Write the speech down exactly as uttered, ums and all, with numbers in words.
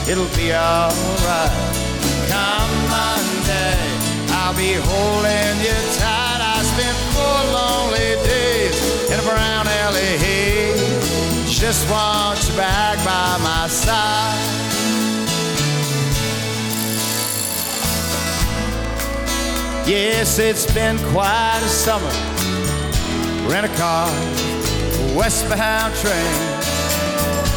it'll be alright. Come Monday, I'll be holding you tight. I spent four lonely days in a brown alley haze. Just want you back by my side. Yes, it's been quite a summer. Rent a car, westbound train.